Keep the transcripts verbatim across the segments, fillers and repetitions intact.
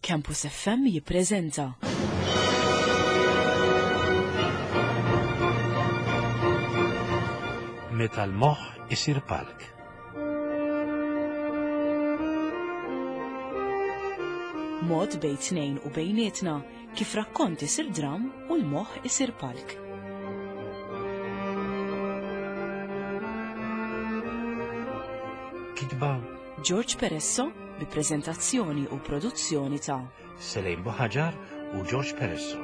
Campus F M jippreżenta Meta l-moħħ isir palk. Mod bejn tnejn u bejnietna kif rakkont isir dram u l-moħħ isir palk. Kitba George Peresso bi preżentazzjoni u produzzjoni ta' Selejn Buħaġar u George Peresso.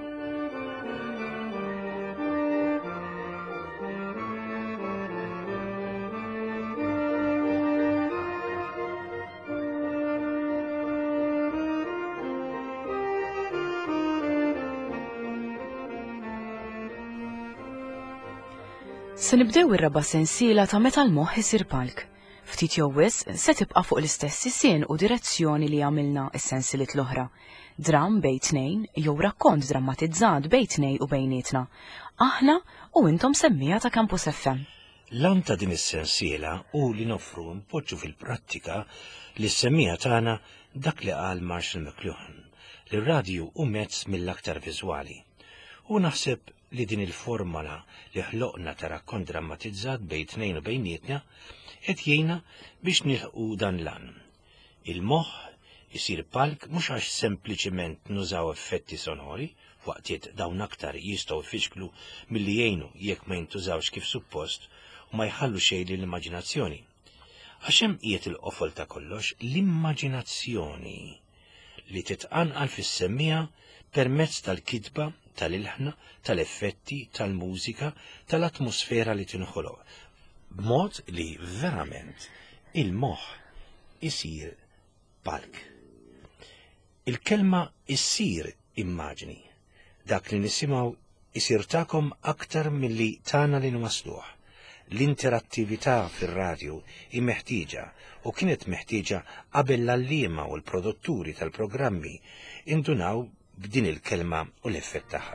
Se nibdew ir-raba' sensiela ta' meta l-moħħ isir palk. Ftit jew wisq se tibqa' fuq l-istess isien u direzzjoni li għamilna s-sensieliet l-oħra. Dram bejn tnejn jew rakkont drammatizzat bejn tnejn u bejnietna. Aħna u intom semmija ta' Campus F M. L-an ta' din is-sensiela u li nofru npoġġu fil-prattika li s-semmija tagħna dak li qal Marshall McLuhan li r-radju u mezz mill-aktar viżwali. U naħseb li din il-formola li ħloqna ta' rakkont drammatizzat bejn tnejn u bejnietna qed jgħinna biex nilħqu dan l-an. Il-moħħ isir palk mhux għax sempliċiment nużaw effetti sonori, waqtiet dawn aktar jistgħu jfixklu milli jgħinu jekk ma jintużawx kif suppost u ma jħallu xejn lill-immaġinazzjoni. Għax hemm qiegħed il-qofol ta' kollox l-immaġinazzjoni li titqanqal fis-semmija permezz tal-kitba, tal-ilħna, tal-effetti, tal-mużika, tal-atmosfera li tinħoloq, b'mod li verament il-moħħ isir palk. Il-kelma issir immaġni, dak li nisimgħu isir tagħkom aktar milli tagħna li nwasluh. L-interattività fir-radju hi meħtieġa u kienet meħtieġa qabel l-allima u l-produtturi tal-programmi indunaw b'din il-kelma u l-effett tagħha.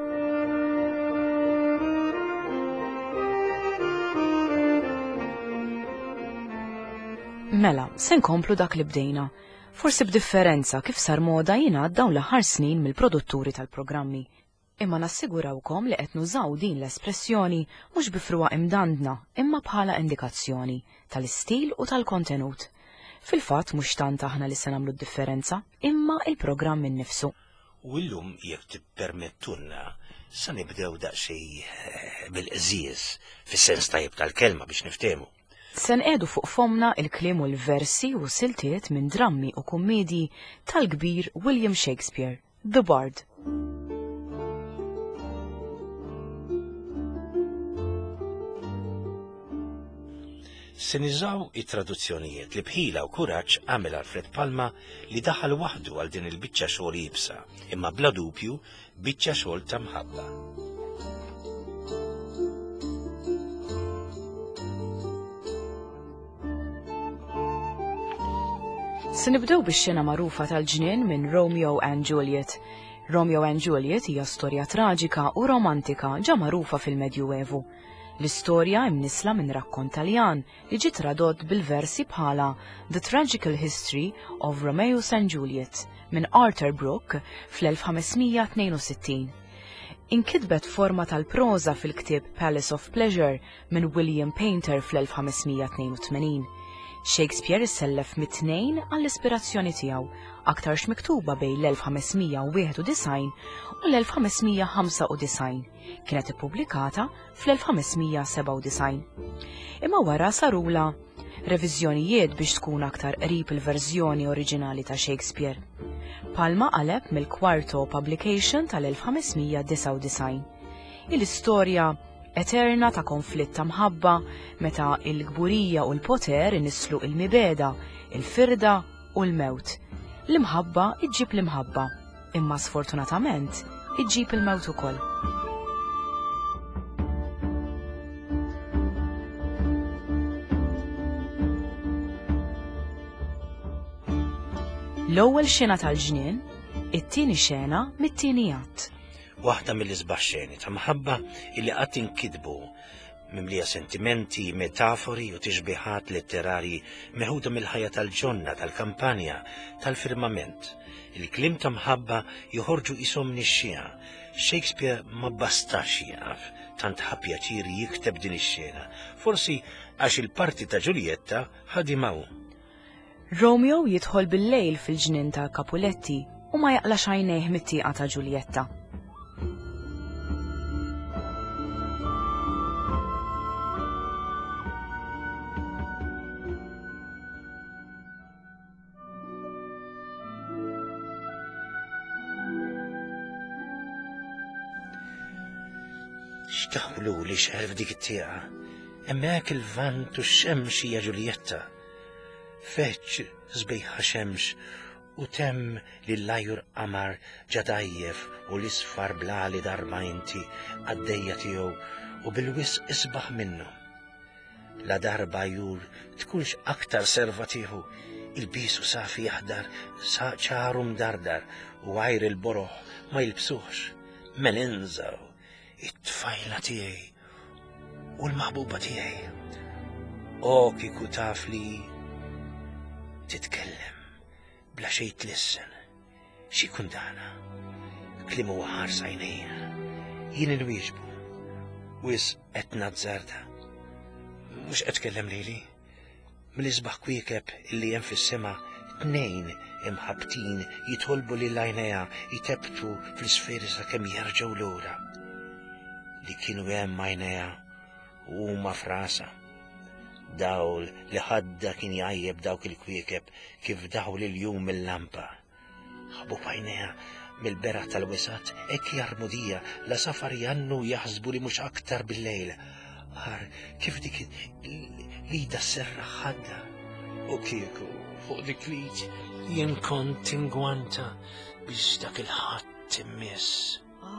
Mela, se nkomplu dak li bdejna. Forsi b'differenza kif sar moda jingħad dawn l-aħħar snin mill-produtturi tal-programmi. Imma nassigurawkom li qed nużaw din l-espressjoni mhux bi fruwa imdandna, imma bħala indikazzjoni tal-istil u tal-kontenut. Fil-fatt mhux tant aħna li se nagħmlu d-differenza, imma il-programm innifsu. U llum jekk tippermettunna sa nibdew daqsxejn bil-qżiż fis-sens tajjeb tal-kelma biex niftehmu. Se nqedu fuq fomna il-kliem u l-versi u siltiet minn drammi u kummedji tal-kbir William Shakespeare, The Bard. Se niżaw it-traduzzjonijiet li bħila u kuraġġ għamel Alfred Palma li daħal waħdu għal din il-biċċa xogħol jibsa, imma bla dubju biċċa xogħol ta' mħabba. Se nibdew bix-xena magħrufa tal-ġnien minn Romeo and Juliet. Romeo and Juliet hija storja traġika u romantika ġa magħrufa fil-Medjuevu. L-istorja imnisla minn rakkont Taljan li ġie tradott bil-versi bħala The Tragical History of Romeo and Juliet minn Arthur Brooke fl-elf ħamesmija tnejn u sittin. Inkitbet forma tal-proża fil-ktieb Palace of Pleasure minn William Painter fl-elf ħamesmija tnejn u tmenin. Shakespeare issellef mit-tnejn għall-ispirazzjoni tiegħu, aktarx miktuba bejn l-elf ħamesmija wieħed u design u l-elf ħamesmija ħamsa u design. Kienet ippubblikata fl-elf ħamesmija seba' u design. Imma wara sarula reviżjonijiet biex tkun aktar qrib il-verżjoni oriġinali ta' Shakespeare. Palma qaleb mill-Quarto Publication tal-elf ħamesmija disa' u design. Il-istorja eterna ta' konflitt ta' mħabba meta il-gburija u l-poter inislu il-mibeda, il-firda u l-mewt. L-imħabba iġġib l-imħabba, imma sfortunatament iġġib il-mewt ukoll. L-ewwel xena tal-ġnien, it-tieni xena mit-tieni att. Waħda mill-isbaħ xeni ta' mħabba illi qatt inkitbu mimlija sentimenti, metafori u tixbiħat letterari meħuda mill-ħajja tal-ġonna, tal-kampanja, tal-firmament. Il-klim ta' mħabba joħorġu isom nix-xija. Shakespeare ma bastax jaf tant ħappjaċir jikteb din ix-xena, forsi għax il-parti ta' Ġuljetta ħadimaw. Romeo jidħol bil-lejl fil-ġnien ta' Capuletti u ma jaqlax għajnejh mit-tieqa ta' Ġuljetta. X'taħlu li xerf dik it-tieqa, hemmhekk il-vant u x-xemx hija Ġuljetta. Feċ żbejħa xemx u temm li l-lajur qamar ġadajjef u l-isfar blali darba inti għaddejja tiegħu u bil-wisq isbaħ minnu. La darba jur tkunx aktar serva tieħu, il-bisu safi jaħdar sa ċaru mdardar u għajr il-boroħ ma jilbsuħx. Melinzaw, it-tfajla tiegħi u l-maħbuba tiegħi. O kieku taf li titkellem bla xejn tlissen, xi kundana, kliem huwa ħarsa għajnejha, jien il-wieġbu, wis qed nazzarda. Mhux qed tkellem lili, mill-isbaħ kwiekeb illi hemm fis-sema tnejn imħabtin jitolbu lil għajnejha jitebtu fl-isferi sakemm jerġgħu lura. Li kienu hemm għajnejha huma frasa. Dawl li ħadda kien jgħajjeb dawk il-kwiekeb kif dawl il-jum mill-lampa. Ħabu għajnejha mill-beraħ tal-wisat hekk jarmudija la safar jannu jaħsbu li mhux aktar bil-lejl. Ar kif dik lida serra ħadda u kieku fuq dik lid jien kont ingwanta biex dak il-ħadd immiss.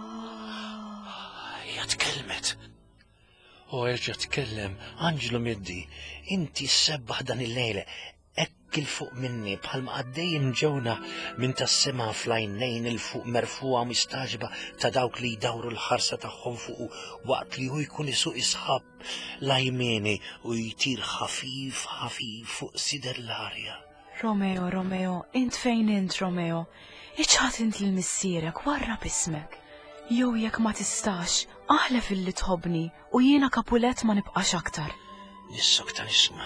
Hija tkellmet. U erġa' tkellem, Anġlu Middi, inti sebbaħ dan il-lejl, hekk il-fuq minni bħalma għaddej imġewna minn tas-sema fl-għajnejn il-fuq merfuqa mistaġba ta' dawk li jdawru l-ħarsa tagħhom fuq waqt li hu jkun isuq isħab lajmieni u jtir ħafif ħafif fuq sider l-arja. Romeo, Romeo, int fejn int Romeo? Iċħat int l-missierek, warra bismek. Jew jekk ma tistax, aħlef illi tħobbni u jiena Capulett ma nibqax aktar. Nissok ta' nisma.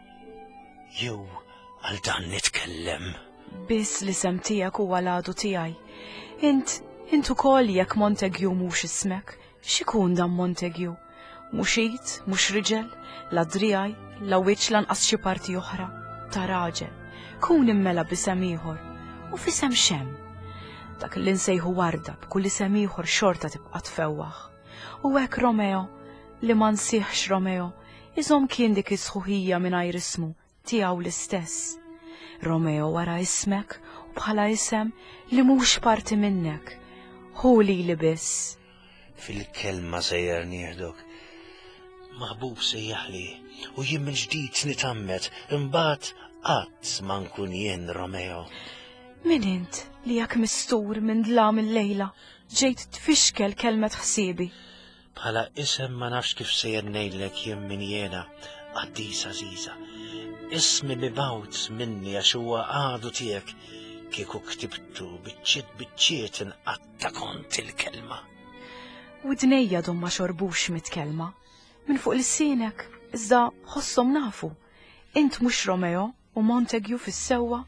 Jew għal dan nitkellem. Biss li sem tiegħek huwa l-għadu tiegħi. Int, int ukoll jekk Montague mhux ismek, x'ikun dan Montague? Mhux id, mhux riġel, la driaj, la wiċċ lanqas xi parti oħra, ta' raġel. Kun immela b'isem ieħor u f'isem xem. Dak li nsejħu Warda b'kull isem ieħor xorta tibqa' tfewwaħ. U hekk Romeo, li ma nsieħx Romeo, iżom kien dik is-sħuħija mingħajr ismu tiegħu l-istess. Romeo wara ismek u bħala isem li mhux parti minnek, hu lili biss. Fil-kelma sejjer nieħdok, maħbub sejjaħli u jien mill-ġdid nitammet imbagħad qatt ma nkun jien Romeo. Min int li jak mistur minn dlam il-lejla ġejt tfixkel kelmet ħsiebi? Bħala isem ma nafx kif sejjer ngħidlek jien min jiena Qaddisa Żiża. Ismi mibgħut minni għax huwa għadu tiegħek kieku ktibtu biċċiet biċċiet inqatta kont il-kelma. Widnejja dom ma xorbux mit-kelma. Minn fuq l-sienek, iżda ħossom nafu. Int mhux Romeo u Montague fis-sewwa.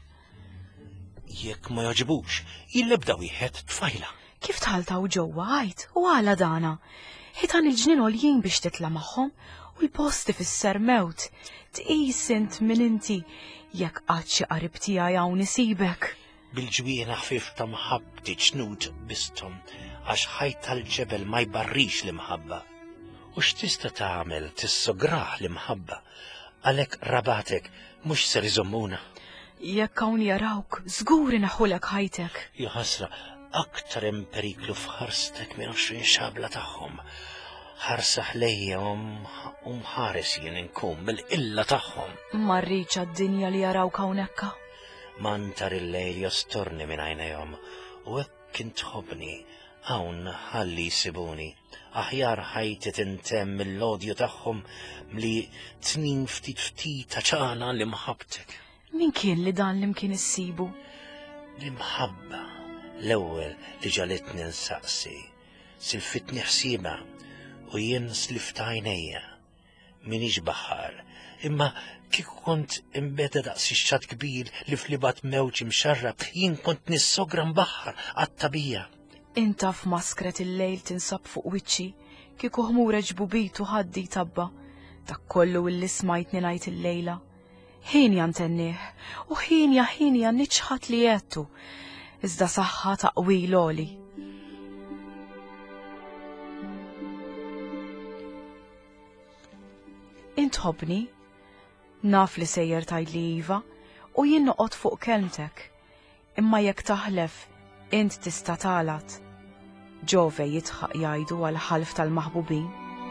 Jekk ma joġibux, jillebda wieħed tfajla. Kif tħaltaw ġewwa għajt u għala dana? Ħitan il-ġnien għoljin biex titla' magħhom u l-posti fisser mewt. Tqis int minn inti jekk qatt xi qarib tiegħi hawn isibek. Bil-ġwiena ħfif ta' mħabbti ġnud bistom għax ħajt tal-ġebel ma jbarrix l-imħabba. U x'tista' tagħmel tissograħ l-imħabba għalhekk rabatek mhux ser iżommuna. Jekk hawn jarawk, żgur inaħħulek ħajtek. Ja ħasra, aktar hemm periklu f'ħarstek minn għoxrin xabla tagħhom. Ħarsa ħlejja u mħares jien inkun bil-illa tagħhom. Ma rridx għad-dinja li jarawk hawnhekk. Mantar il-lejl jostorni minn għajnejhom u hekk kien tħobbni hawn ħalli jsibuni. Aħjar ħajti tintemm mill-odju tagħhom li tnin ftit ftit ta' ċana li mħabtek. Min kien li dan li mkien issibu? L-imħabba l-ewwel li ġalitni nsaqsi, silfitni ħsieba u jien slifta għajnejja. Minix baħar, imma kieku kont imbeda daqs ix-xatt kbir li flibat mewġ imxarrab, jien kont nissogra mbaħħar għat-tabija. Inta f'maskret il-lejl tinsab fuq wiċċi, kieku ħmureġ bubitu ħaddi tabba, dak kollu illi smajtni ngħid il-lejla. Ħinja ntennieh, u ħinja ħinja niċħat li jettu, iżda saħħa taqwil oli. Intħobni, naf li sejjer tajd li iva, u jien noqgħod fuq kelmtek, imma jekk taħlef, int tista' talat. Ġove jitħaq jgħidu għal ħalf tal-maħbubin.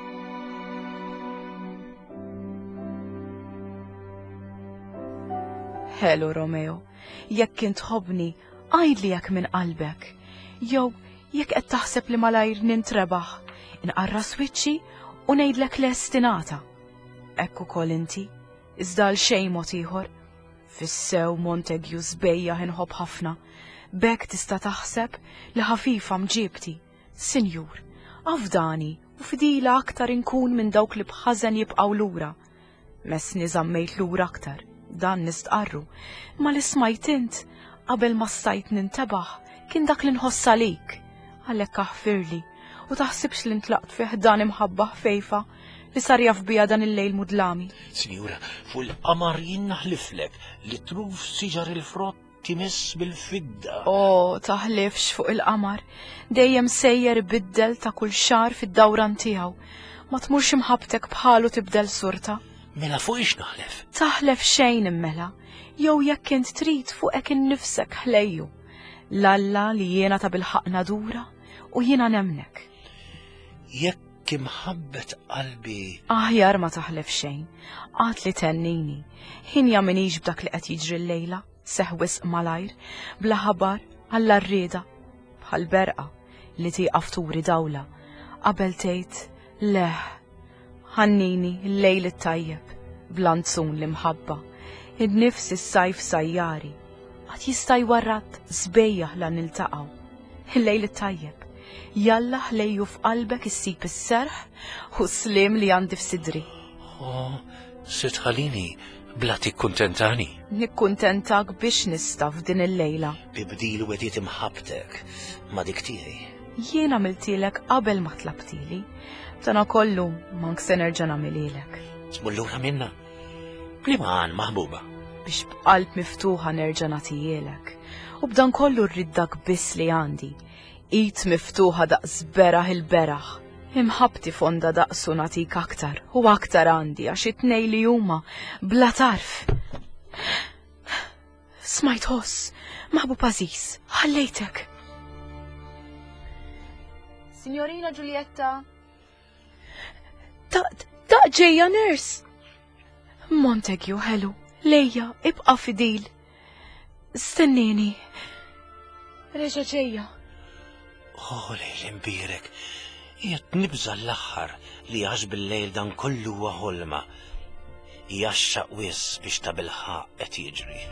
Hello Romeo, jekk intħobni, għajdli jekk minn qalbek, jew jekk qed taħseb li malajr nintrebaħ, inqarra swiċċi u ngħidlek lestinata. Ekku kol inti, iżda l-xejn mod ieħor. Fis-sew Montague żbejja inħobb ħafna, bekk tista' taħseb li ħafifa mġibti. Sinjur, afdani u fidila aktar inkun minn dawk li bħażen jibqgħu lura. Messni żammejt lura aktar, dan nistqarru, ma li smajt int qabel ma stajt nintebaħ kien dak li nħoss għalik. Għalhekk aħfirli u taħsibx li ntlaqt fih dan imħabba ħfejfa li sar jaf bija dan il-lejl mudlami. Sinjura, fuq il-qamar jien naħliflek li truf siġar il-frott timess bil-fidda. Oh, taħlifx fuq il-qamar, dejjem sejjer biddel ta' kull xar fid-dawran tiegħu. Ma tmurx imħabtek bħalu tibdel surta. Mela fuq ix naħlef? Taħlef xejn immela, jew jekk int trid fuqek innifsek ħlejju. L-Alla li jiena ta' bil-ħaq dura u jiena nemnek. Jekk imħabbet qalbi. Aħjar ma taħlef xejn, għat li tennini, ħinja minix b'dak li qed jiġri l-lejla, seħwis malajr, bla ħabar, għalla rrieda, bħal berqa li tieqaf turi dawla, qabel tgħid leħ, ħannini l-lejl it-tajjeb, blanzun li mħabba, id-nifs is-sajf sajjari, għad jista' jwarrat żbejjaħ la niltaqgħu, il-lejl it-tajjeb. Jalla ħlejju f'qalbek issib is-serħ u slim li għandi f'sidri. Oh, se tħallini bla tikkuntentani. Nikkuntentak biex nista' f'din il-lejla. Bibdil wedit imħabtek ma dik tiegħi. Jien għamiltilek qabel ma tlabtili, tana kollu ma nkse nerġa' nagħmililek. Smullura minna. Bliema għan maħbuba. Biex b'qalb miftuħa nerġa' nagħtijilek. U b'dan kollu rriddak biss li għandi. It miftuħa daqs beraħ il-beraħ. Imħabti fonda daqsu natik aktar, u aktar għandi għax it-nej li huma bla tarf. Smajt ħoss, maħbub Aziz, ħallejtek. Signorina Giulietta. Da ġejja nurse. Montague, hello, lejja, ibqa' fidil. Stennini. Reġa ġejja. Oh, lejl imbirek, jgħat nibża l-axħar li għax bil-lejl dan kollu huwa ħolma. Jaxxaq wis biex ta' bil-ħaq qed jiġri.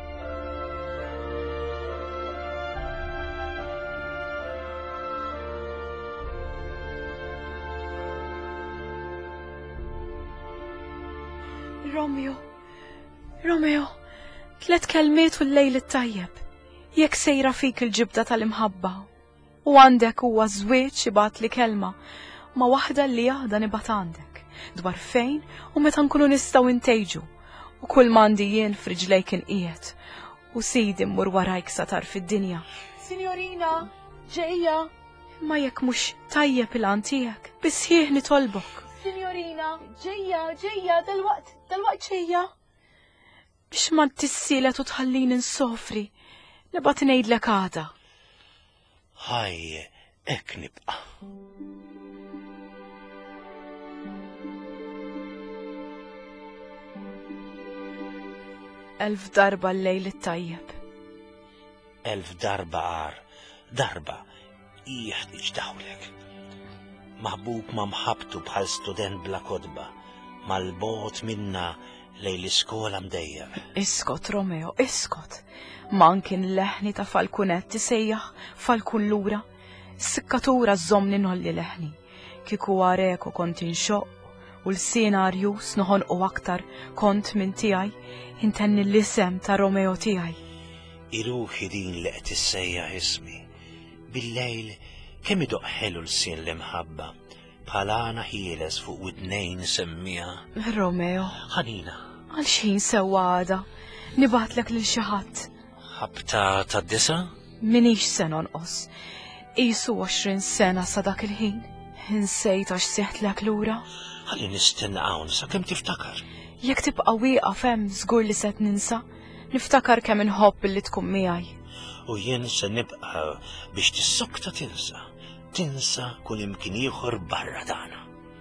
Romeo, Romeo, tlet kelmiet u l-lejl it-tajjeb, jekk sejra fik il-ġibda tal-imħabba. U għandek huwa żwieġ ibgħat li kelma ma' waħda li jaħda nibgħat għandek dwar fejn u meta nkunu nistgħu ntejġu u kull m'għandi jien f'riġlejk inqiegħed u sidi mmur warajk satar fid-dinja. Signorina, ġejja. Ma jekk mhux tajjeb il-għan tiegħek, bisħieħ nitolbok. Signorina, ġejja, ġejja, dalwaqt, dalwaqt ġejja. Biex ma tissielet u tħallini nsofri, nibgħat ngħidlek għada. Ħaj, ek nibqa. Elf darba l-lejl it-tajjeb. Elf darba għar, darba, jeħtieġ dawlek. Maħbub ma mħabtu bħal student bla kodba, mal-bot minna lej l-iskola mdejja. Iskot, Romeo, iskot. Mankin leħni ta' falkunetti sejjaħ falkun lura. Sikkatura żomni nolli leħni. Kiku għareku kont inxoq u l-sinarju snoħon u aktar kont minn tijaj intenni l-isem ta' Romeo tijaj. Iruħi din li qed issejja ismi. Bil-lejl kemm idoq ħelu l-sin li mħabba bħalana ħieles fuq widnejn semmija. Romeo, Ħanina, għal xin sewa għada, nibatlek lil xi ħadd. ħabta ta' disa? Minix se nonqos. Isu għoxrin sena sa dak il-ħin. Insejt għax seħtlek lura. Ħalli nistenna hawn sakemm tiftakar. Jekk tibqa' wieqaf hemm żgur li set ninsa, niftakar kemm inħobb li tkun miegħi. U jien se nibqa' biex tissokta tinsa, tinsa kull imkien ieħor barra tagħna.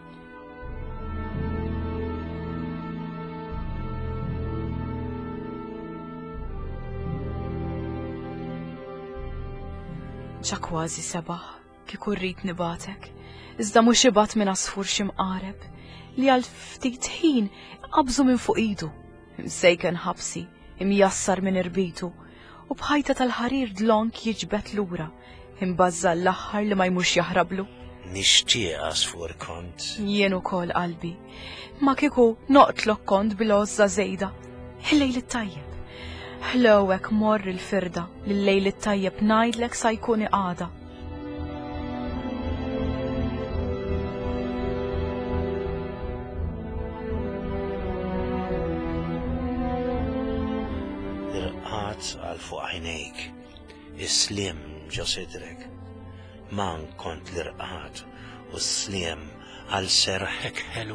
ġa kważi sebaħ kieku rrid nibatek, iżda mhux ibad minn asfur ximqareb li għal ftit ħin qabżu minn fuq idu, imsejken ħabsi, imjassar minn irbitu, u bħajta tal-ħarir dlonk jiġbet lura, imbażza l-aħħar li ma jmux jaħrablu. Nixtieq asfur kont. Jien ukoll qalbi, ma kieku noqtlok kont bil-għożza żejda. Il-lejl it-tajjeb. Ħlowek morr il-firda lill-lejl it-tajjeb ngħidlek sa jkun iqada. Għal fuq għajnejk, is-slim ġo sidrek. Man kont l-irqat u s-slim għal serħek ħelu.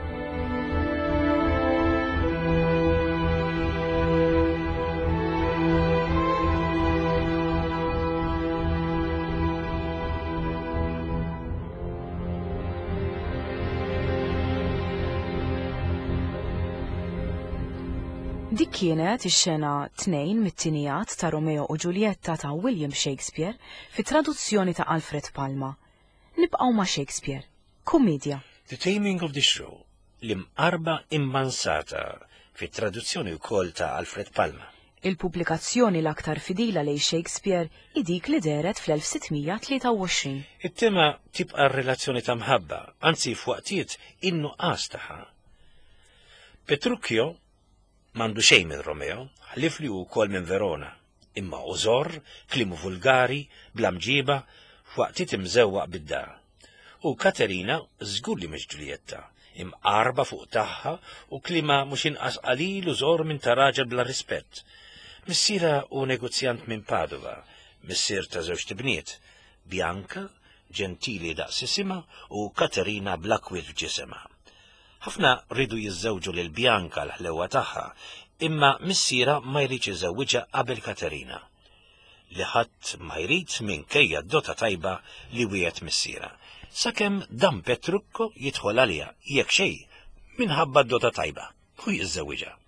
Dik kienet ix-xena tnejn mit-tinijat ta' Romeo u Giulietta ta' William Shakespeare fit traduzzjoni ta' Alfred Palma. Nibqgħu ma' Shakespeare, komedja. The Taming of the Shrew, l-imqarba imbansata fit traduzzjoni wkoll ta' Alfred Palma. Il-pubblikazzjoni l-aktar fidila lej Shakespeare idik li deret fl-elf sittmija tlieta u għoxrin. It-tema tibqa' r-relazzjoni ta' mħabba, anzi f'waqtiet innuqqas tagħha. Petruchio mandu xejn minn Romeo, ħlif li hu wkoll minn Verona, imma użor, klimu vulgari, bla mġiba, f'waqtiet imżewwaq bid-dar. U Katerina żgur li mhix Giulietta, imqarba fuq tagħha u klima mhux inqas qalil użor minn ta' raġel bla rispett. Missiera u negozjant minn Padova, missier ta' żewġ tibniet, Bianca, ġentili daqsisima u Katerina bla kwil f'ġisimha. Ħafna rridu jiżżewġu lil Bianca l-ħlewa tagħha, imma missiera ma jridx iżewwiġha qabel Katerina. Li ħadd ma jrid minkejja d-dota tajba li wieħed missiera. Sakemm dan Petrucco jidħol għaliha jekk xejn minħabba d-dota tajba u jiżżewwiġha.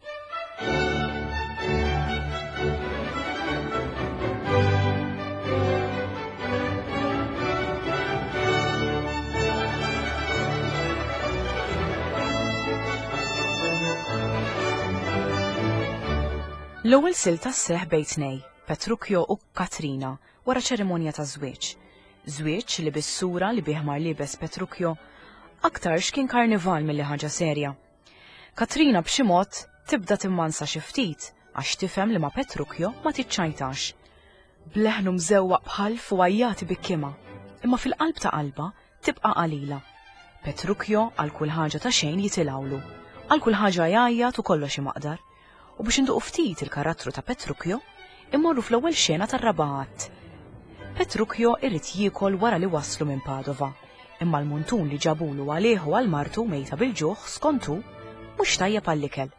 L-ewwel silta sseħħ bejn tnej, Petruchio u Katrina, wara ċerimonja ta' żwieġ. Żwieġ li bis-sura li bih mar libes Petruchio aktarx kien karnival milli ħaġa serja. Katrina b'xi mod tibda timmansa xi ftit għax tifhem li ma' Petruchio ma tiċċajtax. Bleħnu mżewwaq bħal fuqajjati bikkima, imma fil-qalb ta' qalba tibqa' qalila. Petruchio għal kull ħaġa ta' xejn jitilawlu, għal kull ħaġa jgħajjat u kollox imaqdar. U biex induqu ftit il-karattru ta' Petruchio, immorru fl-ewwel xena tar-Rabaħat. Petruchio irrid jiekol wara li waslu minn Padova, imma l-muntun li ġabulu għalieħu għal martu mejta bil-ġuħ skontu mhux tajjeb għall-ikel.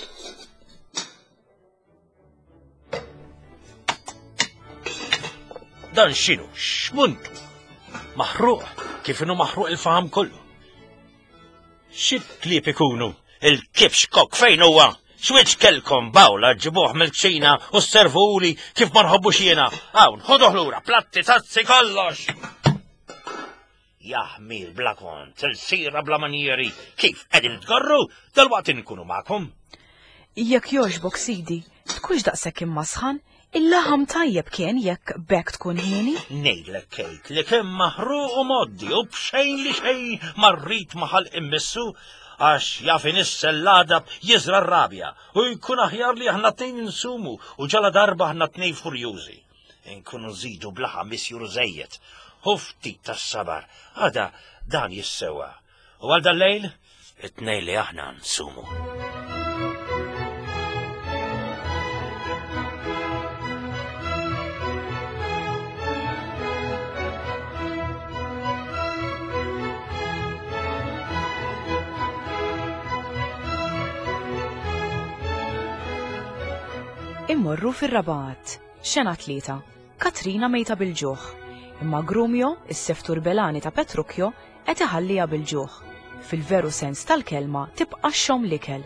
Dan x'inhu? X'muntu? Maħruq kif inhu maħruq il-faham kollu. Xi klieb ikunu? Il-kibx kok fejn huwa? X'wiċ kelkom bawla ġibuh mill-kċina u s-servuli kif ma nħobbux jiena. Hawn, ħoduh lura, platti, tazzi, kollox. Jaħmir bla kont, il-sira bla manieri, kif qegħdin tgorru, dalwaqt inkunu magħkom. Jekk jogħġbok sidi, tkunx daqshekk immasħan, il-laħam tajjeb kien jekk bekk tkun ħieni? Ngħidlek Kate li kien maħruq u moddi u b'xejn li xejn marrit maħal immissu għax jafin is-selladab jiżra r-rabja u jkun aħjar li aħna tnejn insumu u ġala darba aħna tnejn furjużi. Inkunu żidu blaħa misjur żejjed u ftit tas-sabar għada dan jissewa. U għal dal-lejl it-tnejn li aħna nsumu. Immorru fir-Rabat, xena tlieta, Katrina mejta bil-ġuħ, imma Grumio, is-seftur belani ta' Petrukjo, qed iħallija bil-ġuħ. Fil-veru sens tal-kelma tibqa' xom l-ikel.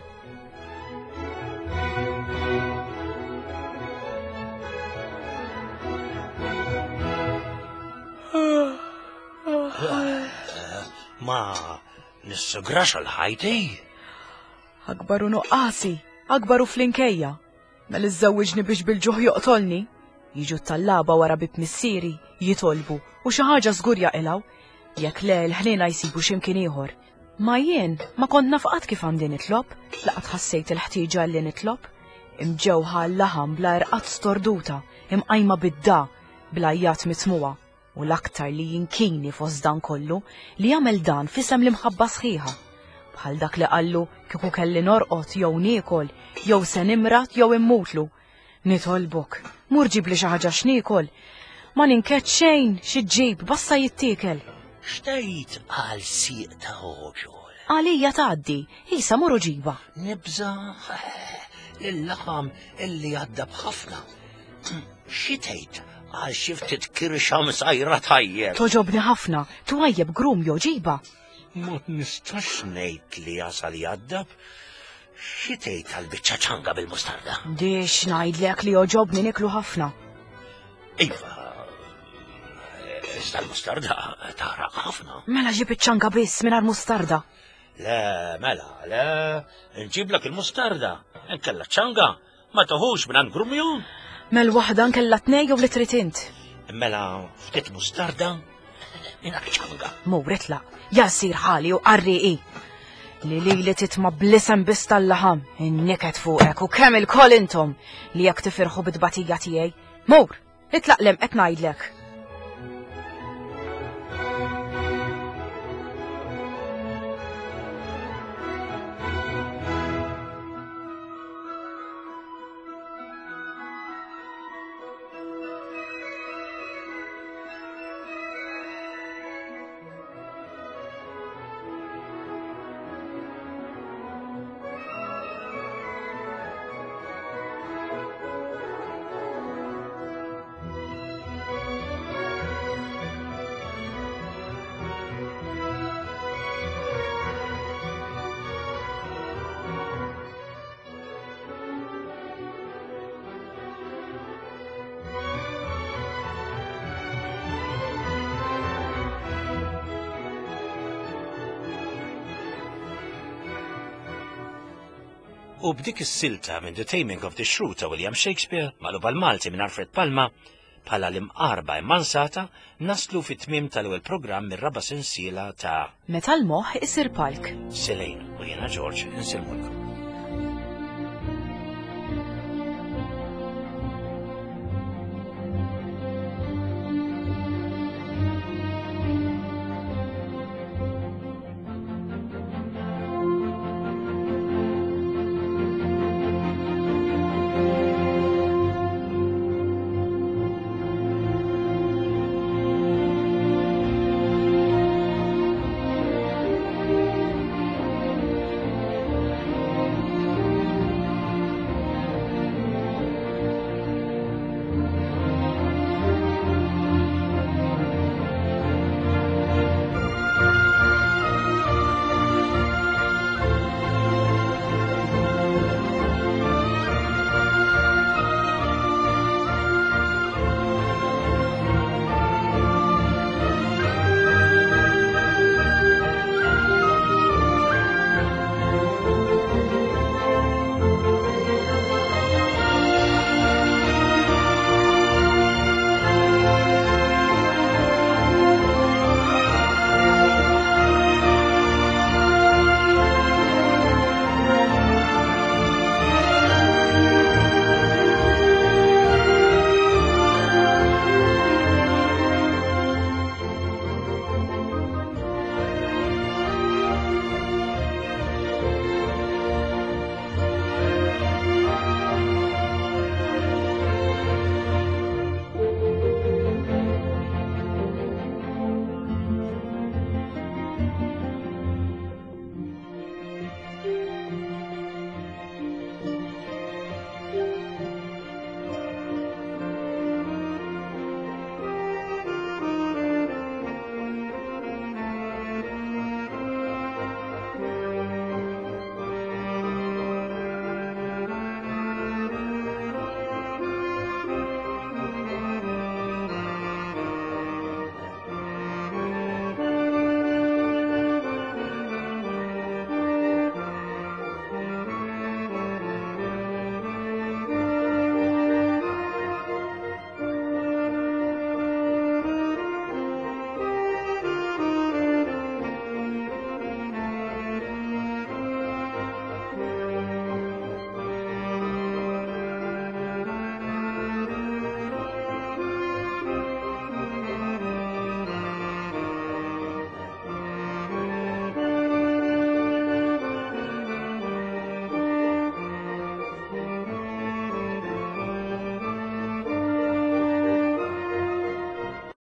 Ma nissugrax għal-ħajti? Akbaru nuqqasi, akbaru flinkejja. Mel iżżewwiġni biex bil-ġuħ joqtolni, jiġu t-tallaba wara bib missieri, jitolbu u xi ħaġa żgur jaqilgħu, jekk le l-ħliena jsibu x'imkien ieħor. Ma jien ma kont naf qatt kif għandi nitlob, laqgħet ħassejt il-ħtieġa li nitlob. Imġewħa l-laħam bla irqat storduta, imqajma bid-da bla jgħat mitmuwa, u l-aktar li jinkini fost dan kollu li jagħmel dan fisem l-imħabba sħiħa. Bħal dak li qallu kieku kelli norqot jew niekol, jew se nimrat jew immutlu. Nitolbok, mur ġib li xi ħaġa x'niekol. Ma ninket xejn xi ġġib basta jittiekel. Xtejt għal sieq ta' oġol. Għalija tgħaddi, isa muru ġiba. Nibża il-laħam illi għadda bħafna. Xi tgħid għal xi ftit kirxa msajra tajjeb. Toġobni ħafna, twajjeb Grumio ġiba. Ma nistax ngħid li jasal jaddab. Xi tgħid għall-biċċa ċanga bil-mustarda? Diex ngħidlek li joġobni niklu ħafna. Iva, iżda l-mustarda taraq ħafna. Mela ġib iċ-ċanga biss mingħajr mustarda. Le, mela, le, nġiblek il-mustarda. Nkella ċanga, ma toħux minn Grumio? Mel waħda nkella tnej jew li trid int. Mela ftit mustarda, mingħajr ċanga. Mowretla, jasir ħali u qarriqi. Li li li titma blisem biss tal-laħam, in-niket fuqek u kemm il-kol intom li jekk tifirħu bid-batija tiegħi. Mur, itlaqlem qed ngħidlek. U b'dik is-silta minn The Taming of the Shrew ta' William Shakespeare magħluba l-Malti minn Alfred Palma bħala l-imqarba immansata naslu fit-tmiem tal-ewwel programm mir-raba' sensiela ta' Meta l-moħħ isir palk. Selejn u jiena George insilmulkom.